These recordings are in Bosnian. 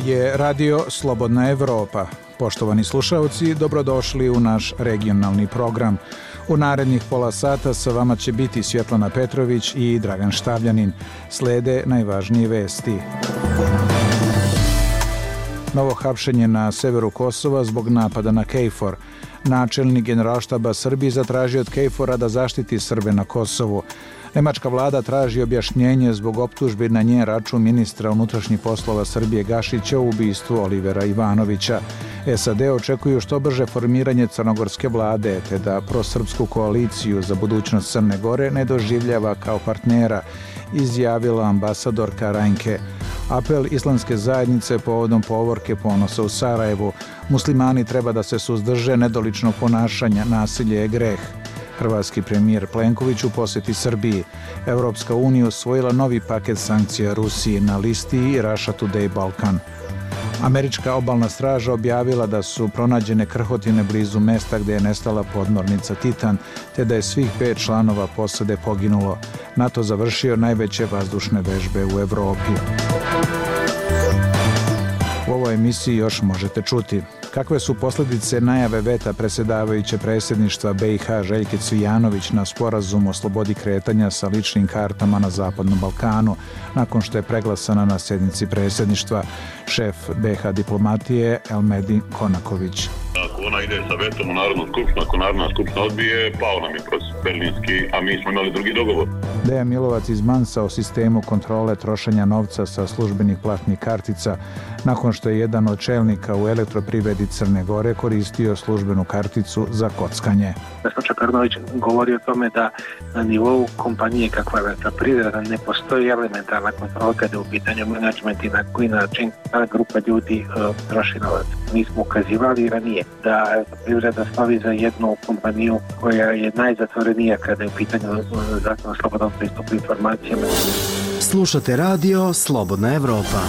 je Radio Slobodna Evropa. Poštovani slušalci, dobrodošli u naš regionalni program. U narednih pola sata sa vama će biti Svjetlana Petrović i Dragan Štavljanin. Slede najvažnije vesti. Novo hapšenje na severu Kosova zbog napada na KFOR. Načelnik Generalštaba Srbije zatražio od KFOR-a da zaštiti Srbe na Kosovu. Nemačka vlada traži objašnjenje zbog optužbi na njen račun ministra unutrašnjih poslova Srbije Gašića u ubistvu Olivera Ivanovića. SAD očekuju što brže formiranje crnogorske vlade, te da prosrpsku koaliciju za budućnost Crne Gore ne doživljava kao partnera, izjavila ambasadorka Rajnke. Apel islamske zajednice povodom povorke Ponosa u Sarajevu. Muslimani treba da se suzdrže nedoličnog ponašanja, nasilje je greh. Hrvatski premijer Plenković u posjeti Srbiji. Evropska unija usvojila novi paket sankcija Rusiji na listi Russia Today Balkan. Američka obalna straža objavila da su pronađene krhotine blizu mesta gdje je nestala podmornica Titan, te da je svih 5 članova posade poginulo. NATO završio najveće vazdušne vežbe u Evropi. U ovoj emisiji još možete čuti kakve su posljedice najave veta predsjedavajuće predsjedništva BiH Željke Cvijanović na sporazum o slobodi kretanja sa ličnim kartama na Zapadnom Balkanu, nakon što je preglasana na sjednici predsjedništva. Šef BiH diplomatije Elmedin Konaković. Ako ona ide sa vetom u Narodnu skupštinu, ako Narodna skupština odbije, pao nam je proces berlinski, a mi smo imali drugi dogovor. Dejan Milovac izmansa o sistemu kontrole trošenja novca sa službenih platnih kartica, nakon što je jedan od čelnika u elektroprivredi Crne Gore koristio službenu karticu za kockanje. Vesna Čekarnović govori o tome da na nivou kompanije kakva je elektroprivreda ne postoji elementarna kontrola kada je u pitanju menadžment i na koji način ta grupa ljudi troši novac. Mi smo ukazivali i ranije da elektroprivreda slavi za jednu kompaniju koja je najzatvorenija kada je u pitanju zakon o slobodnom pristupu informacijama. Slušate radio Slobodna Evropa.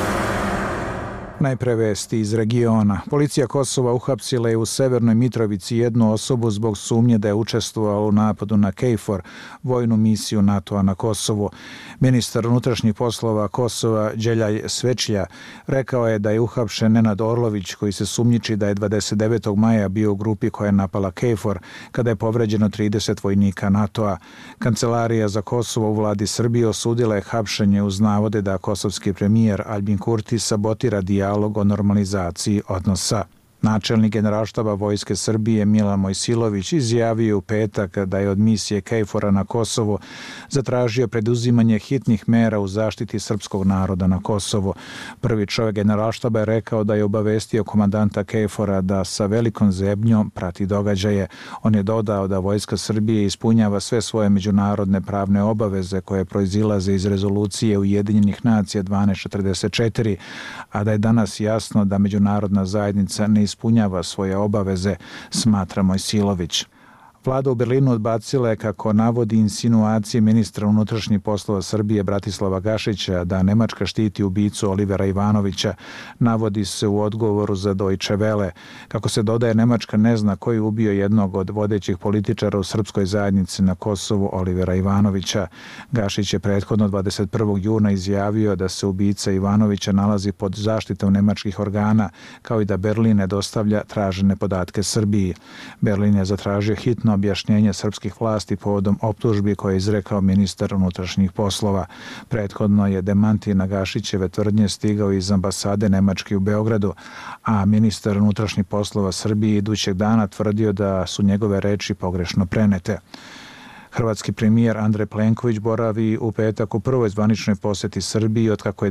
Najpre vesti iz regiona. Policija Kosova uhapsila je u Severnoj Mitrovici jednu osobu zbog sumnje da je učestvovala u napadu na KFOR, vojnu misiju NATO-a na Kosovu. Ministar unutrašnjih poslova Kosova Đeljaj Svečlja rekao je da je uhapšen Nenad Orlović, koji se sumnjiči da je 29. maja bio u grupi koja je napala KFOR, kada je povređeno 30 vojnika NATO-a. Kancelarija za Kosovo u vladi Srbije osudila je hapšenje uz navode da kosovski premijer Aljbin Kurti sabotira dijalog o normalizaciji odnosa. Načelnik Generalštaba Vojske Srbije Milan Mojsilović izjavio u petak da je od misije KFOR-a na Kosovu zatražio preduzimanje hitnih mera u zaštiti srpskog naroda na Kosovu. Prvi čovjek Generalštaba je rekao da je obavestio komandanta KFOR-a da sa velikom zebnjom prati događaje. On je dodao da Vojska Srbije ispunjava sve svoje međunarodne pravne obaveze koje proizilaze iz rezolucije Ujedinjenih nacija 1244, a da je danas jasno da međunarodna zajednica ne ispunjava svoje obaveze, smatra Mojsilović. Vlada u Berlinu odbacila je, kako navodi, insinuacije ministra unutrašnjih poslova Srbije Bratislava Gašića da Nemačka štiti ubicu Olivera Ivanovića. Navodi se u odgovoru za Deutsche Welle. Kako se dodaje, Nemačka ne zna ko je ubio jednog od vodećih političara u srpskoj zajednici na Kosovu, Olivera Ivanovića. Gašić je prethodno 21. juna izjavio da se ubica Ivanovića nalazi pod zaštitom nemačkih organa, kao i da Berlin ne dostavlja tražene podatke Srbiji. Berlin je zatražio hitno objašnjenje srpskih vlasti povodom optužbi koje je izrekao ministar unutrašnjih poslova. Prethodno je demanti na Gašićeve tvrdnje stigao iz ambasade Nemačke u Beogradu, a ministar unutrašnjih poslova Srbije idućeg dana tvrdio da su njegove reči pogrešno prenete. Hrvatski premijer Andrej Plenković boravi u petak u prvoj zvaničnoj posjeti Srbiji otkako je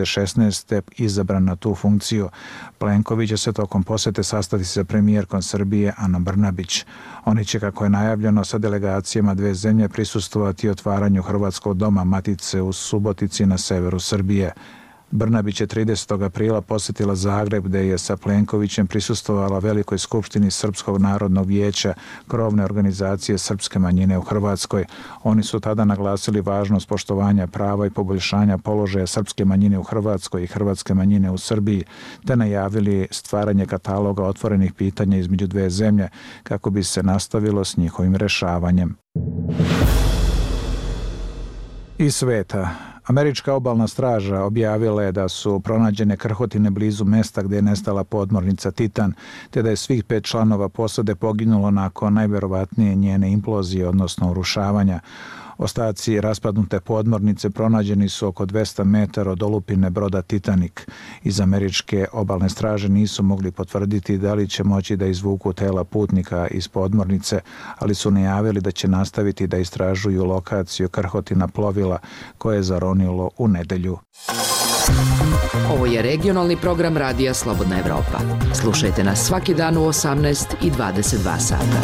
2016. izabran na tu funkciju. Plenković će se tokom posjete sastati sa premijerkom Srbije Anom Brnabić. Oni će, kako je najavljeno, sa delegacijama dve zemlje prisustvovati otvaranju Hrvatskog doma Matice u Subotici na severu Srbije. Brnabić je 30. aprila posjetila Zagreb, gdje je sa Plenkovićem prisustvovala Velikoj skupštini Srpskog narodnog vijeća, krovne organizacije srpske manjine u Hrvatskoj. Oni su tada naglasili važnost poštovanja prava i poboljšanja položaja srpske manjine u Hrvatskoj i hrvatske manjine u Srbiji, te najavili stvaranje kataloga otvorenih pitanja između dve zemlje kako bi se nastavilo s njihovim rešavanjem. Iz sveta. Američka obalna straža objavila je da su pronađene krhotine blizu mesta gdje je nestala podmornica Titan, te da je svih 5 članova posade poginulo nakon najverovatnije njene implozije, odnosno urušavanja. Ostaci raspadnute podmornice pronađeni su oko 200 metara od olupine broda Titanic. Iz američke obalne straže nisu mogli potvrditi da li će moći da izvuku tela putnika iz podmornice, ali su najavili da će nastaviti da istražuju lokaciju krhotina plovila koje je zaronilo u nedelju. Ovo je regionalni program Radija Slobodna Evropa. Slušajte nas svaki dan u 18 i 22 sata.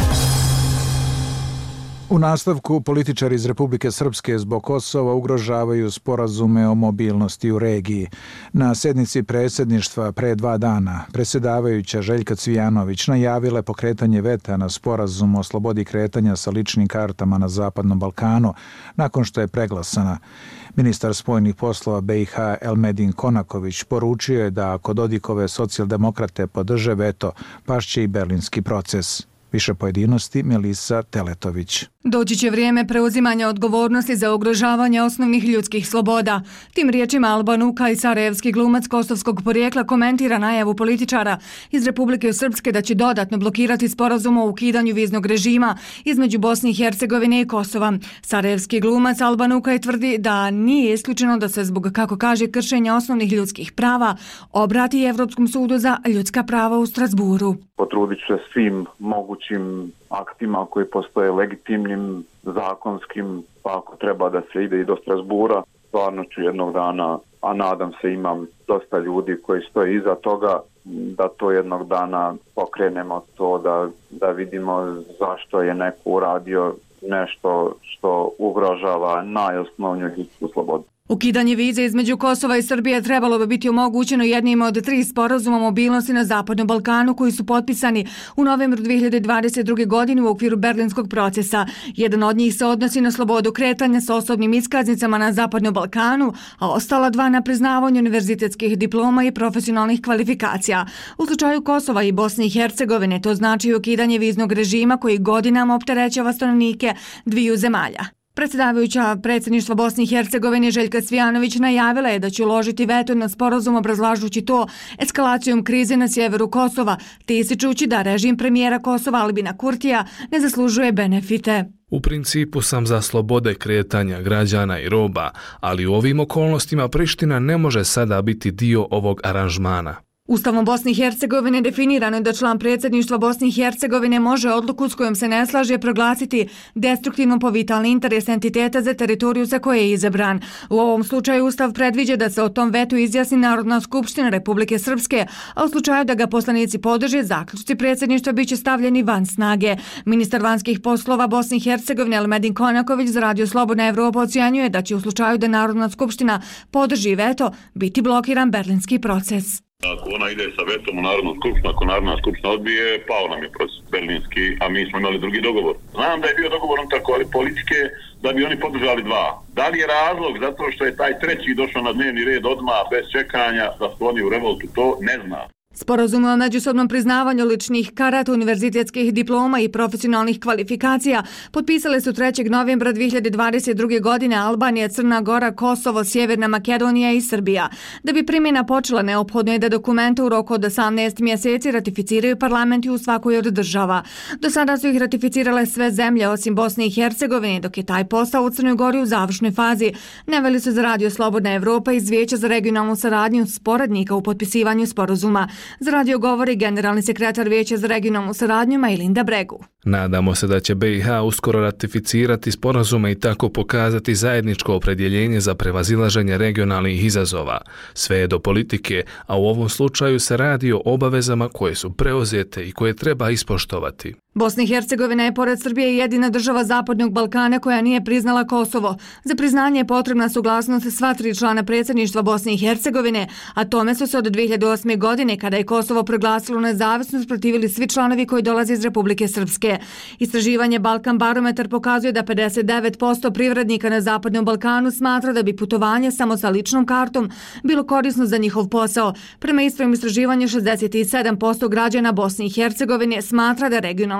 U nastavku, političari iz Republike Srpske zbog Kosova ugrožavaju sporazume o mobilnosti u regiji. Na sednici predsjedništva pre 2 dana predsjedavajuća Željka Cvijanović najavila je pokretanje veta na sporazum o slobodi kretanja sa ličnim kartama na Zapadnom Balkanu nakon što je preglasana. Ministar spoljnih poslova BiH Elmedin Konaković poručio je da ako Dodikove socijaldemokrate podrže veto, pašće i berlinski proces. Više pojedinosti Melisa Teletović. Doći će vrijeme preuzimanja odgovornosti za ugrožavanje osnovnih ljudskih sloboda. Tim riječima Alban Ukaj, sarajevski glumac kosovskog porijekla, komentira najavu političara iz Republike Srpske da će dodatno blokirati sporazum o ukidanju viznog režima između Bosne i Hercegovine i Kosova. Sarajevski glumac Alban Ukaj tvrdi da nije isključeno da se zbog, kako kaže, kršenja osnovnih ljudskih prava obrati Evropskom sudu za ljudska prava u Strasburu. Potrudit ću se svim mogućim aktima koji postoje legitimnim, zakonskim, pa ako treba da se ide i do Strasbura, stvarno ću jednog dana, a nadam se imam dosta ljudi koji stoje iza toga, da to jednog dana pokrenemo to, da vidimo zašto je neko uradio nešto što ugrožava najosnovniju ljudsku slobodu. Ukidanje vize između Kosova i Srbije trebalo bi biti omogućeno jednim od 3 sporazuma o mobilnosti na Zapadnom Balkanu koji su potpisani u novembru 2022. godine u okviru berlinskog procesa. Jedan od njih se odnosi na slobodu kretanja sa osobnim iskaznicama na Zapadnom Balkanu, a ostala 2 na priznavanju univerzitetskih diploma i profesionalnih kvalifikacija. U slučaju Kosova i Bosne i Hercegovine to znači ukidanje viznog režima koji godinama opterećava stanovnike dviju zemalja. Predsjedavajuća predsjedništva Bosne i Hercegovine Željka Cvijanović najavila je da će uložiti veto na sporazum obrazlažući to eskalacijom krize na sjeveru Kosova, te ističući da režim premijera Kosova Albina Kurtija ne zaslužuje benefite. U principu sam za slobode kretanja građana i roba, ali u ovim okolnostima Priština ne može sada biti dio ovog aranžmana. Ustavom Bosne i Hercegovine definirano je da član predsjedništva Bosne i Hercegovine može odluku s kojom se ne slaže proglasiti destruktivnom po vitalni interes entiteta za teritoriju za koje je izabran. U ovom slučaju Ustav predviđa da se o tom vetu izjasni Narodna skupština Republike Srpske, a u slučaju da ga poslanici podrže, zaključci predsjedništva biće stavljeni van snage. Ministar vanjskih poslova Bosne i Hercegovine Elmedin Konaković za Radio Slobodna Evropa ocjenjuje da će u slučaju da Narodna skupština podrži veto biti blokiran berlinski proces. Ako ona ide sa vetom u Narodnu skupštinu, ako Narodna skupština odbije, pao nam je proces berlinski, a mi smo imali drugi dogovor. Znam da je bio dogovor tako, ali političke, da bi oni podržali 2. Da li je razlog zato što je taj 3. došao na dnevni red odmah, bez čekanja, da skloni u revoltu, to ne znam. Sporazum o međusobnom priznavanju ličnih karata, univerzitetskih diploma i profesionalnih kvalifikacija potpisale su 3. novembra 2022. godine Albanija, Crna Gora, Kosovo, Sjeverna Makedonija i Srbija. Da bi primjena počela, neophodno je da dokumente u roku od 18 mjeseci ratificiraju parlamenti u svakoj od država. Do sada su ih ratificirale sve zemlje osim Bosne i Hercegovine, dok je taj posao u Crnoj Gori u završnoj fazi. Naveli su za Radio Slobodna Evropa iz Vijeća za regionalnu saradnju sporednika u potpisivanju sporazuma. Za radio govori generalni sekretar Vijeća za regionalnu saradnju Majlinda Bregu. Nadamo se da će BiH uskoro ratificirati sporazume i tako pokazati zajedničko opredjeljenje za prevazilaženje regionalnih izazova. Sve je do politike, a u ovom slučaju se radi o obavezama koje su preuzete i koje treba ispoštovati. Bosna i Hercegovina je pored Srbije jedina država Zapadnog Balkana koja nije priznala Kosovo. Za priznanje je potrebna saglasnost sva 3 člana predsjedništva Bosne i Hercegovine, a tome su se od 2008. godine, kada je Kosovo proglasilo nezavisnost, protivili svi članovi koji dolaze iz Republike Srpske. Istraživanje Balkan Barometar pokazuje da 59% privrednika na Zapadnom Balkanu smatra da bi putovanje samo sa ličnom kartom bilo korisno za njihov posao. Prema istom istraživanju 67% građana Bosne i Hercegovine smatra da regionalna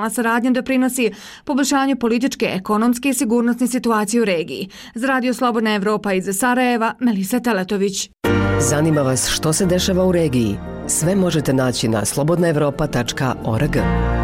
regionalna saradnja doprinosi poboljšanju političke, ekonomske i sigurnosne situacije u regiji. Za Radio Slobodna Evropa iz Sarajeva, Melisa Teletović. Zanima vas što se dešava u regiji? Sve možete naći na slobodnaevropa.org.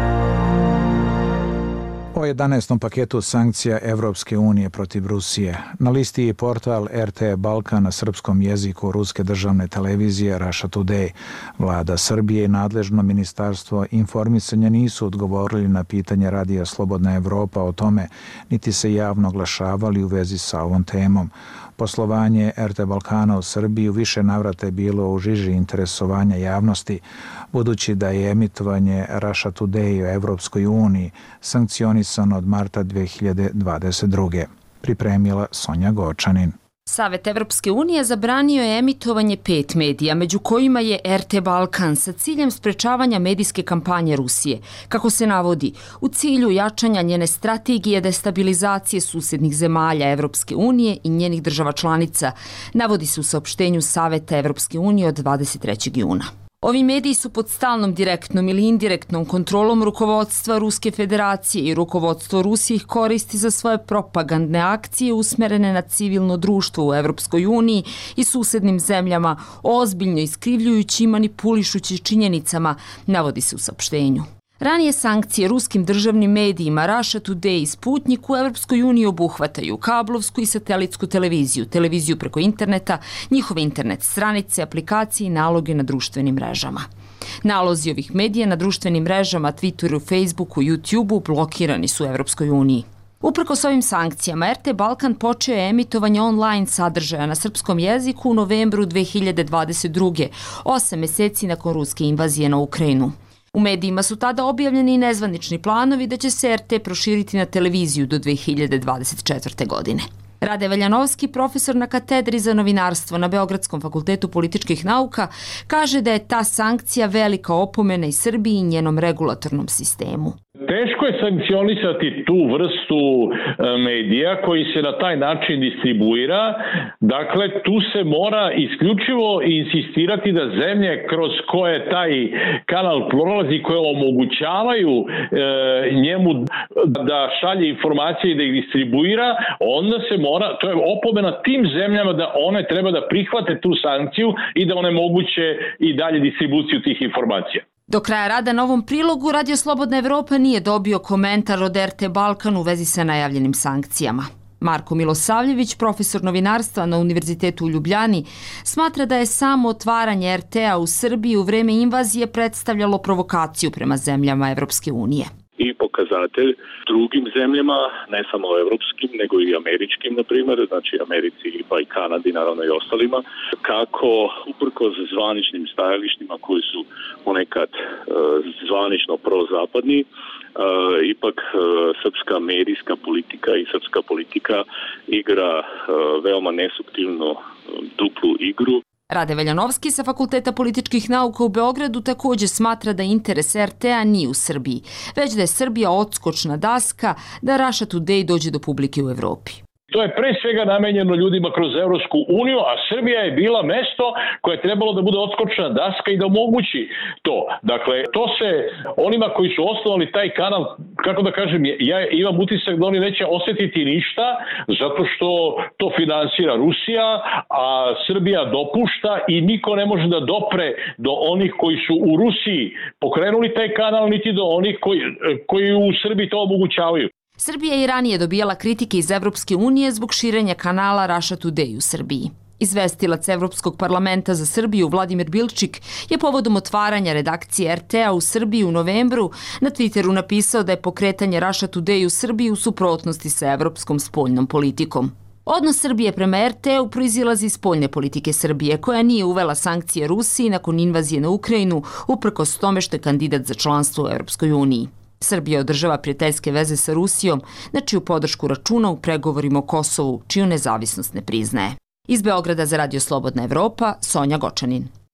O 11. paketu sankcija Evropske unije protiv Rusije. Na listi je portal RT Balkan na srpskom jeziku ruske državne televizije Russia Today. Vlada Srbije i nadležno ministarstvo informisanja nisu odgovorili na pitanje Radija Slobodna Evropa o tome, niti se javno oglašavali u vezi sa ovom temom. Poslovanje RT Balkana u Srbiji u više navrata je bilo u žiži interesovanja javnosti, budući da je emitovanje Russia Today u Evropskoj uniji sankcionisano od marta 2022. Pripremila Sonja Gočanin. Savet Evropske unije zabranio je emitovanje 5 medija, među kojima je RT Balkan, sa ciljem sprečavanja medijske kampanje Rusije. Kako se navodi, u cilju jačanja njene strategije destabilizacije susednih zemalja Evropske unije i njenih država članica, navodi se u saopštenju Saveta Evropske unije od 23. juna. Ovi mediji su pod stalnom direktnom ili indirektnom kontrolom rukovodstva Ruske federacije i rukovodstvo Rusije ih koristi za svoje propagandne akcije usmerene na civilno društvo u Evropskoj uniji i susednim zemljama, ozbiljno iskrivljujući i manipulišući činjenicama, navodi se u saopštenju. Ranije sankcije ruskim državnim medijima Russia Today i Sputnik u Evropskoj uniji obuhvataju kablovsku i satelitsku televiziju, televiziju preko interneta, njihove internet stranice, aplikacije i naloge na društvenim mrežama. Nalozi ovih medija na društvenim mrežama, Twitteru, Facebooku, YouTubeu blokirani su u Evropskoj uniji. Uprkos ovim sankcijama, RT Balkan počeo je emitovanje online sadržaja na srpskom jeziku u novembru 2022. 8 meseci nakon ruske invazije na Ukrajinu. U medijima su tada objavljeni i nezvanični planovi da će se RT proširiti na televiziju do 2024. godine. Rade Veljanovski, profesor na katedri za novinarstvo na Beogradskom fakultetu političkih nauka, kaže da je ta sankcija velika opomena i Srbiji i njenom regulatornom sistemu. Teško je sankcionisati tu vrstu medija koji se na taj način distribuira. Dakle, tu se mora isključivo insistirati da zemlje kroz koje taj kanal prolazi, koje omogućavaju njemu da šalje informacije i da ih distribuira, onda se mora, to je opomena tim zemljama da one treba da prihvate tu sankciju i da onemoguće i dalje distribuciju tih informacija. Do kraja rada na ovom prilogu Radio Slobodna Evropa nije dobio komentar od RT Balkan u vezi sa najavljenim sankcijama. Marko Milosavljević, profesor novinarstva na Univerzitetu u Ljubljani, smatra da je samo otvaranje RT-a u Srbiji u vreme invazije predstavljalo provokaciju prema zemljama Evropske unije. I pokazatelj drugim zemljama, ne samo evropskim, nego i američkim, na primjer, znači Americi pa i Kanadi, naravno i ostalima, kako uprkos zvaničnim stajalištima koji su ponekad zvanično prozapadni, ipak srpska medijska politika i srpska politika igra veoma nesuptilno duplu igru. Rade Veljanovski sa Fakulteta političkih nauka u Beogradu također smatra da interes RT-a nije u Srbiji, već da je Srbija odskočna daska da Russia Today dođe do publike u Evropi. To je pre svega namenjeno ljudima kroz Evropsku uniju, a Srbija je bila mesto koje je trebalo da bude odskočna daska i da omogući to. Dakle, to se onima koji su osnovali taj kanal, kako da kažem, ja imam utisak da oni neće osjetiti ništa, zato što to finansira Rusija, a Srbija dopušta i niko ne može da dopre do onih koji su u Rusiji pokrenuli taj kanal, niti do onih koji u Srbiji to omogućavaju. Srbija je i ranije dobijala kritike iz Evropske unije zbog širenja kanala Russia Today u Srbiji. Izvestilac Evropskog parlamenta za Srbiju Vladimir Bilčik je povodom otvaranja redakcije RT-a u Srbiji u novembru na Twitteru napisao da je pokretanje Russia Today u Srbiji u suprotnosti sa evropskom spoljnom politikom. Odnos Srbije prema RT-u proizilazi iz spoljne politike Srbije, koja nije uvela sankcije Rusiji nakon invazije na Ukrajinu, uprkos tome što je kandidat za članstvo u Evropskoj uniji. Srbija održava prijateljske veze sa Rusijom, na čiju podršku računa u pregovorima o Kosovu, čiju nezavisnost ne priznaje. Iz Beograda za Radio Slobodna Evropa, Sonja Gočanin.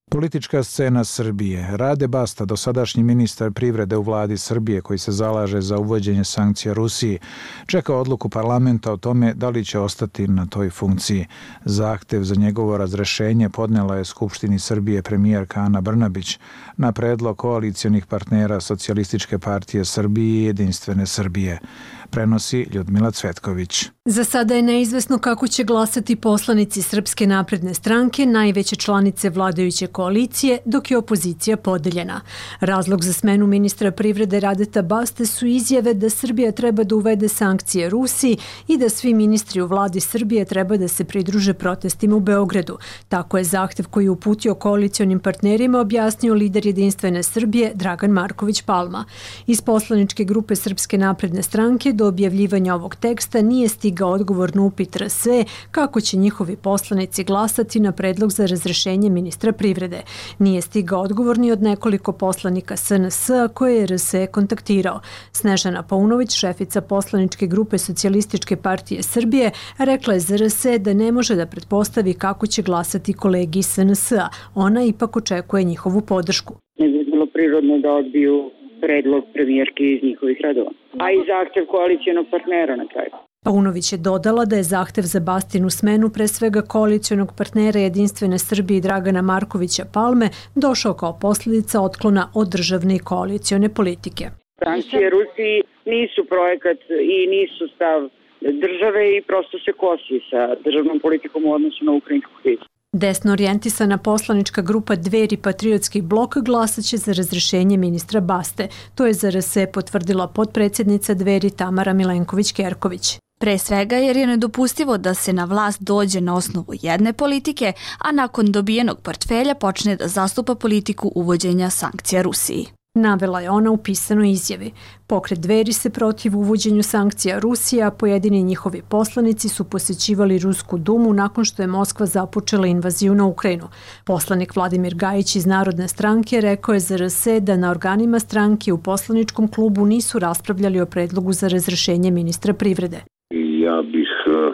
Politička scena Srbije. Rade Basta, dosadašnji ministar privrede u vladi Srbije koji se zalaže za uvođenje sankcija Rusiji, čeka odluku parlamenta o tome da li će ostati na toj funkciji. Zahtev za njegovo razrešenje podnela je Skupštini Srbije premijerka Ana Brnabić na predlog koalicionih partnera Socijalističke partije Srbije i Jedinstvene Srbije. Prenosi Ljudmila Cvetković. Za sada je neizvesno kako će glasati poslanici Srpske napredne stranke, najveće članice vladajuće koalicije, dok je opozicija podeljena. Razlog za smenu ministra privrede Radeta Baste su izjave da Srbija treba da uvede sankcije Rusiji i da svi ministri u vladi Srbije treba da se pridruže protestima u Beogradu. Tako je zahtev koji je uputio koalicionim partnerima objasnio lider Jedinstvene Srbije Dragan Marković Palma. Iz poslaničke grupe Srpske napredne stranke do objavljivanja ovog teksta nije stigao odgovor na upit RSE kako će njihovi poslanici glasati na predlog za razrešenje ministra privrede. Nije stigao odgovor ni od nekoliko poslanika SNS koje je RSE kontaktirao. Snežana Paunović, šefica poslaničke grupe Socijalističke partije Srbije, rekla je za RSE da ne može da pretpostavi kako će glasati kolegi iz SNS-a. Ona ipak očekuje njihovu podršku. Ne bi bilo prirodno da odbiju predlog premijerke iz njihovih redova, a i zahtev koalicionog partnera na kraju. Paunović je dodala da je zahtev za Bastinu smenu pre svega koalicionog partnera Jedinstvene Srbije Dragana Markovića Palme došao kao posljedica otklona od državne i koalicione politike. Sankcije Rusiji nisu projekat i nisu stav države i prosto se kosi sa državnom politikom u odnosu na ukrajinsku krizu. Desno orijentisana poslanička grupa Dveri Patriotski blok glasaće za razrešenje ministra Baste. To je za RSE potvrdila potpredsjednica Dveri Tamara Milenković-Kerković. Pre svega jer je nedopustivo da se na vlast dođe na osnovu jedne politike, a nakon dobijenog portfelja počne da zastupa politiku uvođenja sankcija Rusiji. Navela je ona u pisanoj izjavi. Pokret Dveri se protiv uvođenju sankcija Rusije, a pojedini njihovi poslanici su posjećivali Rusku dumu nakon što je Moskva započela invaziju na Ukrajinu. Poslanik Vladimir Gajić iz Narodne stranke rekao je za RSE da na organima stranke u poslaničkom klubu nisu raspravljali o predlogu za razrešenje ministra privrede. Ja bih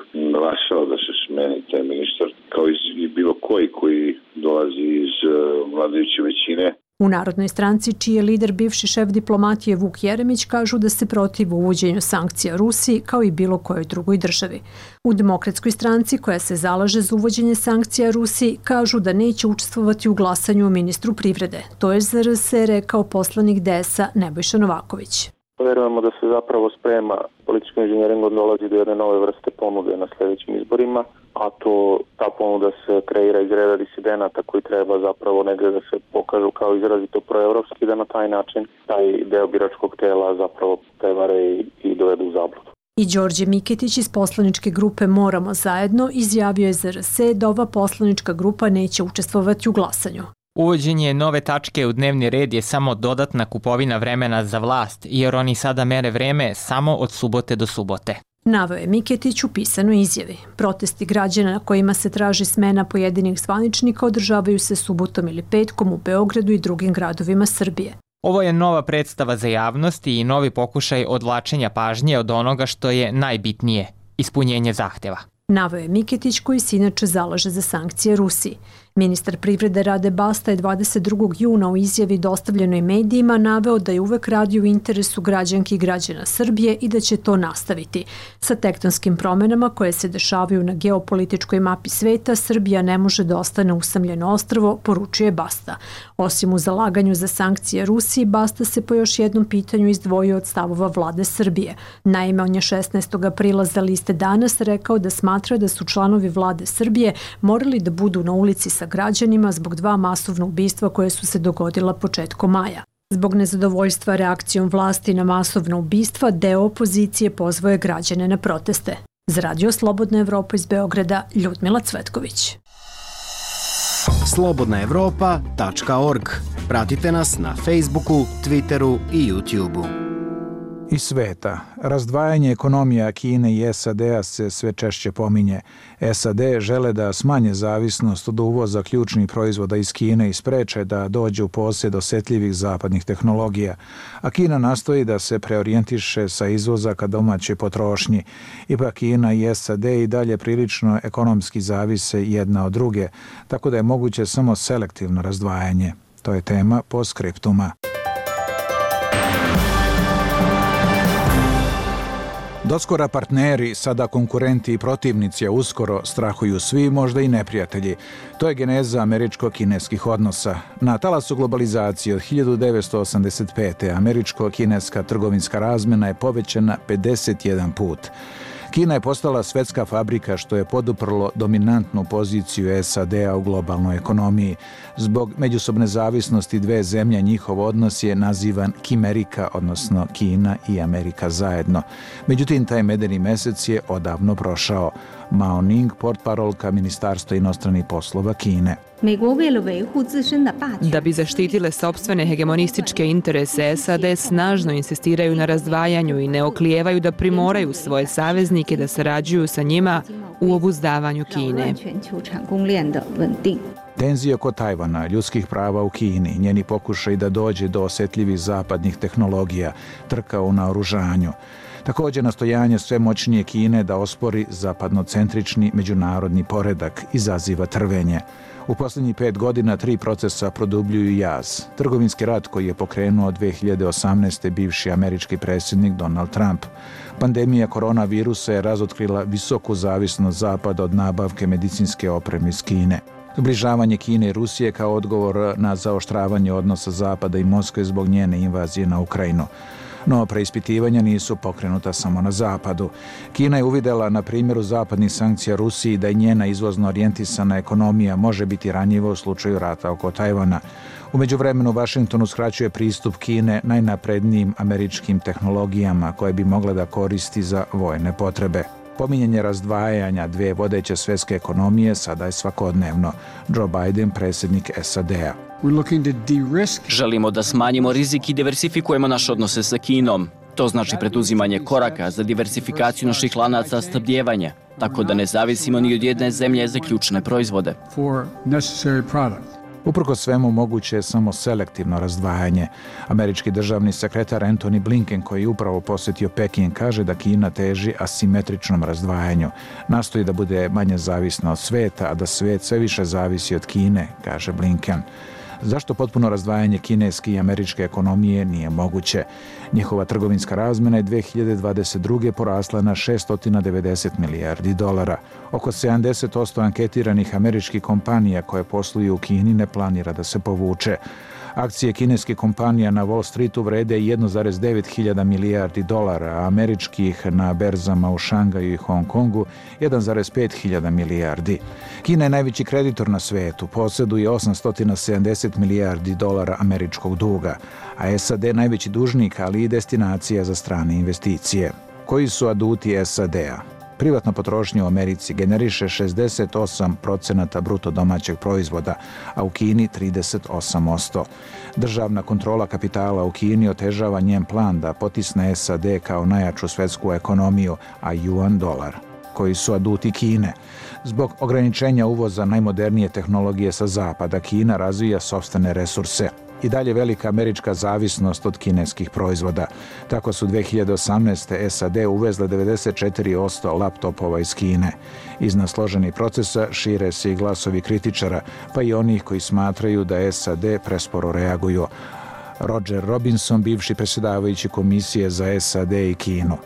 glasao da se smeni taj ministar kao i bilo koji dolazi iz vladajuće većine. U Narodnoj stranci, čiji je lider bivši šef diplomatije Vuk Jeremić, kažu da se protiv uvođenju sankcija Rusiji kao i bilo kojoj drugoj državi. U Demokratskoj stranci, koja se zalaže za uvođenje sankcija Rusiji, kažu da neće učestvovati u glasanju o ministru privrede. To je za RSE rekao poslanik DS-a Nebojša Novaković. Verujemo da se zapravo sprema politički inženjering dolazi do jedne nove vrste ponude na sljedećim izborima, a ta ponuda se kreira iz reda disidenata koji treba zapravo negdje da se pokažu kao izrazito proevropski, da na taj način taj deo biračkog tela zapravo prevare i dovedu u zabludu. I Đorđe Miketić iz poslaničke grupe Moramo zajedno izjavio je za RSE da ova poslanička grupa neće učestvovati u glasanju. Uvođenje nove tačke u dnevni red je samo dodatna kupovina vremena za vlast, jer oni sada mere vreme samo od subote do subote. Naveo je Miketić u pisanoj izjavi. Protesti građana na kojima se traži smena pojedinih zvaničnika održavaju se subotom ili petkom u Beogradu i drugim gradovima Srbije. Ovo je nova predstava za javnost i novi pokušaj odvlačenja pažnje od onoga što je najbitnije – ispunjenje zahteva. Naveo je Miketić koji se inače zalaže za sankcije Rusiji. Ministar privrede Rade Basta je 22. juna u izjavi dostavljenoj medijima naveo da je uvek radio u interesu građanki i građana Srbije i da će to nastaviti. Sa tektonskim promenama koje se dešavaju na geopolitičkoj mapi sveta, Srbija ne može da ostane usamljeno ostrvo, poručuje Basta. Osim u zalaganju za sankcije Rusiji, Basta se po još jednom pitanju izdvojio od stavova vlade Srbije. Naime, on je 16. aprila za liste Danas rekao da smatra da su članovi vlade Srbije morali da budu na ulici sa građanima zbog 2 masovna ubistva koje su se dogodila početkom maja. Zbog nezadovoljstva reakcijom vlasti na masovna ubistva, deo opozicije pozvao je građane na proteste. Za Radio Slobodna Evropa iz Beograda, Ljudmila Cvetković. slobodnaevropa.org. Pratite nas na Facebooku, Twitteru i YouTubeu. Iz sveta. Razdvajanje ekonomija Kine i SAD-a se sve češće pominje. SAD žele da smanje zavisnost od uvoza ključnih proizvoda iz Kine i spreče da dođe u posjed osetljivih zapadnih tehnologija, a Kina nastoji da se preorijentiše sa izvoza ka domaćoj potrošnji. Ipak Kina i SAD i dalje prilično ekonomski zavise jedna od druge, tako da je moguće samo selektivno razdvajanje. To je tema postskriptuma. Doskora partneri, sada konkurenti i protivnici, a uskoro strahuju svi, možda i neprijatelji. To je geneza američko-kineskih odnosa. Na talasu globalizacije od 1985. američko-kineska trgovinska razmjena je povećana 51 put. Kina je postala svetska fabrika što je poduprlo dominantnu poziciju SAD-a u globalnoj ekonomiji. Zbog međusobne zavisnosti dve zemlje njihov odnos je nazivan Kimerika, odnosno Kina i Amerika zajedno. Međutim, taj medeni mesec je odavno prošao. Mao Ning, portparolka Ministarstva inostranih poslova Kine. Da bi zaštitile sopstvene hegemonističke interese, SAD snažno insistiraju na razdvajanju i ne oklijevaju da primoraju svoje saveznike da sarađuju sa njima u obuzdavanju Kine. Tenzije oko Tajvana, ljudskih prava u Kini, njeni pokušaj da dođe do osetljivih zapadnih tehnologija, trka u naoružanju. Također nastojanje sve moćnije Kine da ospori zapadnocentrični međunarodni poredak izaziva trvenje. U posljednjih 5 godina 3 procesa produbljuju jaz. Trgovinski rat koji je pokrenuo 2018. bivši američki predsjednik Donald Trump. Pandemija koronavirusa je razotkrila visoku zavisnost Zapada od nabavke medicinske opreme iz Kine. Zbližavanje Kine i Rusije kao odgovor na zaoštravanje odnosa Zapada i Moskve zbog njene invazije na Ukrajinu. No, preispitivanja nisu pokrenuta samo na Zapadu. Kina je uvidela na primjeru zapadnih sankcija Rusiji da i njena izvozno orijentisana ekonomija može biti ranjiva u slučaju rata oko Tajvana. U međuvremenu Washington uskraćuje pristup Kine najnaprednijim američkim tehnologijama koje bi mogle da koristi za vojne potrebe. Pominjanje razdvajanja dve vodeće svjetske ekonomije sada je svakodnevno. Joe Biden, predsjednik SAD-a. Želimo da smanjimo rizik i diversifikujemo naše odnose sa Kinom. To znači preduzimanje koraka za diversifikaciju naših lanaca snabdijevanja, tako da ne zavisimo ni od jedne zemlje za ključne proizvode. Uprkos svemu moguće je samo selektivno razdvajanje. Američki državni sekretar Antony Blinken, koji je upravo posjetio Peking, kaže da Kina teži asimetričnom razdvajanju. Nastoji da bude manje zavisna od sveta, a da svet sve više zavisi od Kine, kaže Blinken. Zašto potpuno razdvajanje kineske i američke ekonomije nije moguće? Njihova trgovinska razmjena je 2022. porasla na $690 milijardi. Oko 70% anketiranih američkih kompanija koje posluju u Kini ne planira da se povuče. Akcije kineskih kompanija na Wall Streetu vrede 1,9 hiljada milijardi dolara, a američkih na berzama u Šangaju i Hong Kongu 1,5 hiljada milijardi. Kina je najveći kreditor na svetu, posjeduje 870 milijardi dolara američkog duga, a SAD najveći dužnik, ali i destinacija za strane investicije. Koji su aduti SAD-a? Privatna potrošnja u Americi generiše 68% bruto domaćeg proizvoda, a u Kini 38%. Državna kontrola kapitala u Kini otežava njen plan da potisne SAD kao najjaču svjetsku ekonomiju, a juan dolar. Koji su aduti Kine? Zbog ograničenja uvoza najmodernije tehnologije sa zapada, Kina razvija sopstvene resurse. I dalje velika američka zavisnost od kineskih proizvoda. Tako su 2018. SAD uvezle 94% laptopova iz Kine. Iznad složenih procesa šire se i glasovi kritičara, pa i onih koji smatraju da SAD presporo reaguju. Roger Robinson, bivši predsjedavajući komisije za SAD i Kinu.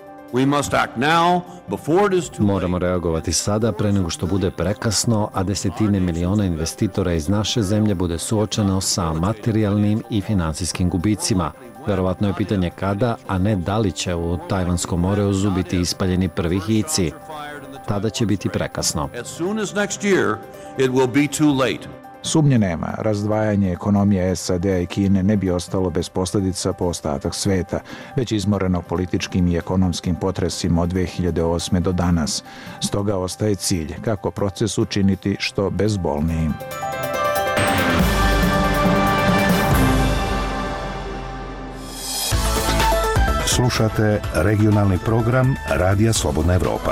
Moramo reagovati sada pre nego što bude prekasno, a desetine miliona investitora iz naše zemlje bude suočeno sa materijalnim i finansijskim gubicima. Verovatno je pitanje kada, a ne da li će u Tajvanskom moreuzu biti ispaljeni prvi hici. Tada će biti prekasno. Sumnje nema, razdvajanje ekonomije SAD-a i Kine ne bi ostalo bez posljedica po ostatak sveta, već izmorenog političkim i ekonomskim potresima od 2008. do danas. Stoga ostaje cilj kako proces učiniti što bezbolnijim. Slušate regionalni program Radija Slobodna Evropa.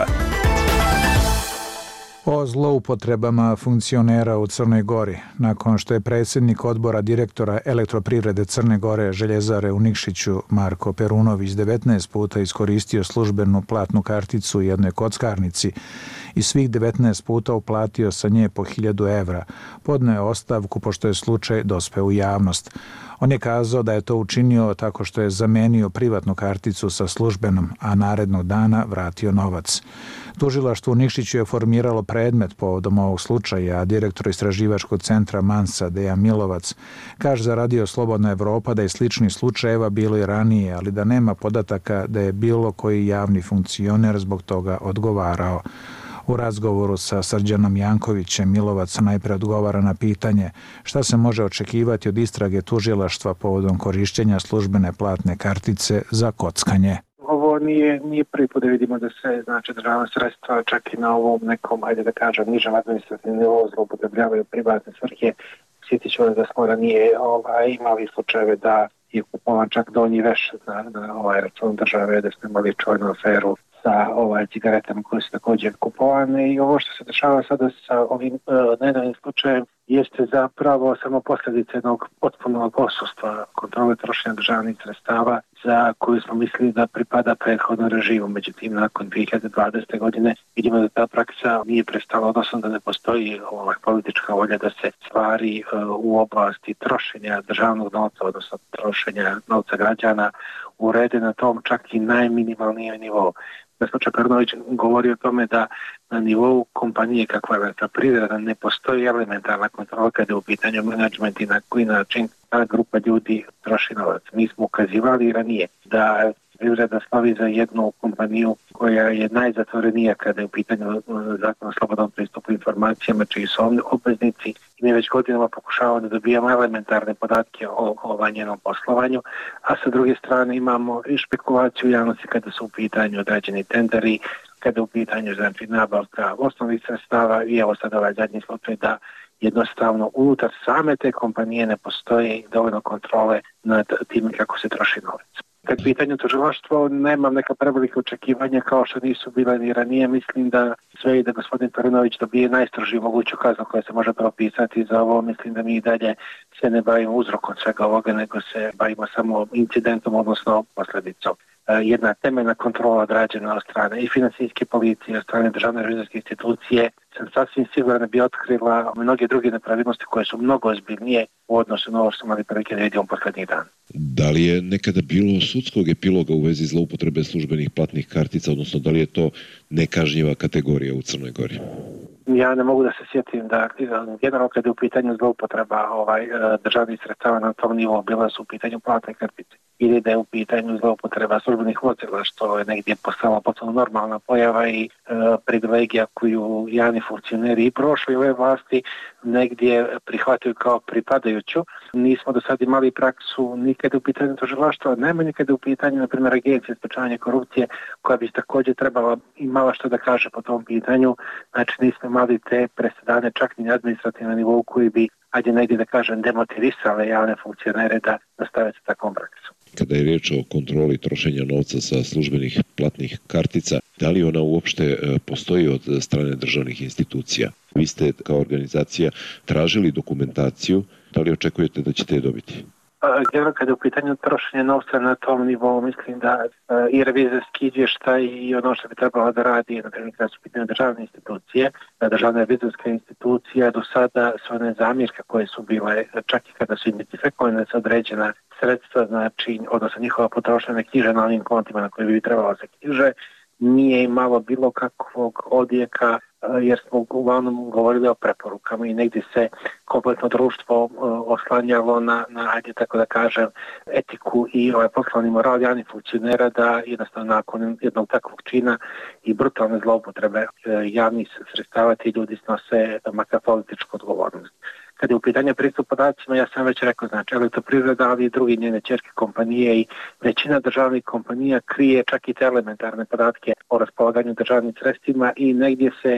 O zloupotrebama funkcionera u Crnoj Gori. Nakon što je predsjednik odbora direktora Elektroprivrede Crne Gore Željezare u Nikšiću Marko Perunović 19 puta iskoristio službenu platnu karticu u jednoj kockarnici i svih 19 puta uplatio sa nje po 1000 evra, podneo je ostavku pošto je slučaj dospeo u javnost. On je kazao da je to učinio tako što je zamenio privatnu karticu sa službenom, a narednog dana vratio novac. Tužilaštvo u Nikšiću je formiralo predmet povodom ovog slučaja, a direktor istraživačkog centra Mansa Dejan Milovac kaže za Radio Slobodna Evropa da je sličnih slučajeva bilo i ranije, ali da nema podataka da je bilo koji javni funkcioner zbog toga odgovarao. U razgovoru sa Srđanom Jankovićem Milovac najpre odgovara na pitanje šta se može očekivati od istrage tužilaštva povodom korišćenja službene platne kartice za kockanje. Ovo nije prvi put da vidimo da se državna sredstva čak i na ovom nekom, ajde da kažem, nižem administrativnom nivou zloupotrebljavaju privatne svrhe. Sjetit ću da smo ranije imali slučajeve da je kupovan čak donji veš na račun države, da smo imali čuvenu aferu sa cigaretama koje su također kupovane i ovo što se dešava sada sa ovim nedavnim slučajem jeste zapravo samo posljedica jednog potpunog odsustva kontrole trošenja državnih sredstava za koju smo mislili da pripada prethodnom režimu. Međutim, nakon 2020. godine vidimo da ta praksa nije prestala, odnosno da ne postoji politička volja da se stvari u oblasti trošenja državnog novca, odnosno trošenja novca građana urede na tom čak i najminimalnijem nivou. Gospođa Perunović govori o tome da na nivou kompanije kakva je Elektroprivreda ne postoji elementarna kontrola kada je u pitanju menadžment i na koji način ta grupa ljudi troši novac. Mi smo ukazivali ranije da Privreda slavi za jednu kompaniju koja je najzatvorenija kada je u pitanju zakon o slobodnom pristupu informacijama, čiji su obveznici i mi već godinama pokušavamo da dobijamo elementarne podatke o njenom poslovanju, a sa druge strane imamo i špekulaciju u javnosti kada su u pitanju određeni tenderi, kada je u pitanju nabavka osnovnih sredstava i evo sad ovaj zadnji slučaj da jednostavno unutar same te kompanije ne postoji dovoljno kontrole nad tim kako se troši novac. Kad pitanju tužilaštvo, nemam neka prevelika očekivanja kao što nisu bile ni ranije. Mislim da sve i da gospodin Perunović dobije najstrožiju moguću kaznu koja se može propisati za ovo. Mislim da mi i dalje se ne bavimo uzrokom svega ovoga, nego se bavimo samo incidentom, odnosno posljedicom. Jedna temeljna kontrola odrađena od strane i finansijske policije, od strane državne revizorske institucije, sam sasvim sigurno bi otkrila mnoge druge nepravilnosti koje su mnogo ozbiljnije u odnosu na ovo što smo imali prilike da vidimo posljednjih dana. Da li je nekada bilo sudskog epiloga u vezi zloupotrebe službenih platnih kartica, odnosno da li je to nekažnjiva kategorija u Crnoj Gori? Ja ne mogu da se sjetim da generalno kada je u pitanju zloupotreba državnih sredstava na tom nivou bila su u pitanju platne kartice ili da je u pitanju zloupotreba službenih vozila, što je negdje postala potpuno normalna pojava i privilegija koju javni funkcioneri i prošli ove vlasti negdje prihvataju kao pripadajuću. Nismo do sad imali praksu nikada u pitanju tužilaštva, najmanje kada u pitanju, na primjer, Agencije za sprečavanje korupcije, koja bi također trebala imala što da kaže po tom pitanju. Znači nismo imali te presedane čak ni administrativno nivou koji bi, ajde negdje da kažem, demotivisale javne funkcionere da nastave sa takvom praksom. Kada je riječ o kontroli trošenja novca sa službenih platnih kartica, da li ona uopšte postoji od strane državnih institucija? Vi ste kao organizacija tražili dokumentaciju, da li očekujete da ćete je dobiti? Generalno kada je u pitanju trošenja novca na tom nivou, mislim da i revizorski izvještaj i ono što bi trebalo da radi, na primjer kada su u pitanju državne institucije, državna revizorska institucija do sada su one zamjerke koje su bile, čak i kada su identifikovane sa određena sredstva, znači, odnosno njihova potrošnja ne knjiže na onim kontima na koje bi trebalo se knjiže, nije imalo bilo kakvog odjeka jer smo uglavnom govorili o preporukama i negdje se kompletno društvo oslanjalo na ajde tako da kažem, etiku i poslovni moral javnih funkcionera da jednostavno nakon jednog takvog čina i brutalne zloupotrebe javnih sredstava ti ljudi snose makar političku odgovornost. Kad je u pitanju pristup podacima, ja sam već rekao, znači Elektroprivreda, ali i drugi njene ćerke kompanije i većina državnih kompanija krije čak i te elementarne podatke o raspolaganju državnim sredstvima i negdje se, i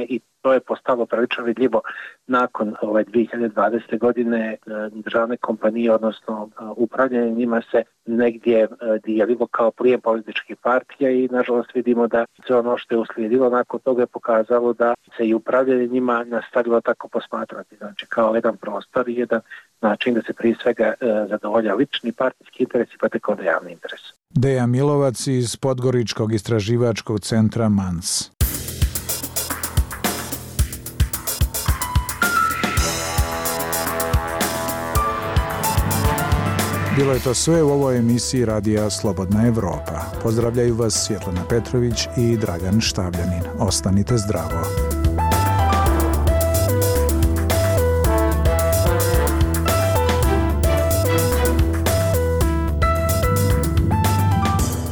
to je postalo prilično vidljivo nakon 2020. godine. Državne kompanije, odnosno upravljanje njima se negdje dijelilo kao plijen političkih partija i nažalost vidimo da sve ono što je uslijedilo nakon toga je pokazalo da se i upravljanje njima nastavilo tako posmatrati. Znači kao jedan prostor i jedan način da se prije svega zadovolja lični partijski interes i pa tek onda javni interes. Deja Milovac iz Podgoričkog istraživačkog centra MANS. Bilo je to sve u ovoj emisiji Radija Slobodna Evropa. Pozdravljaju vas Svjetlana Petrović i Dragan Štavljanin. Ostanite zdravo.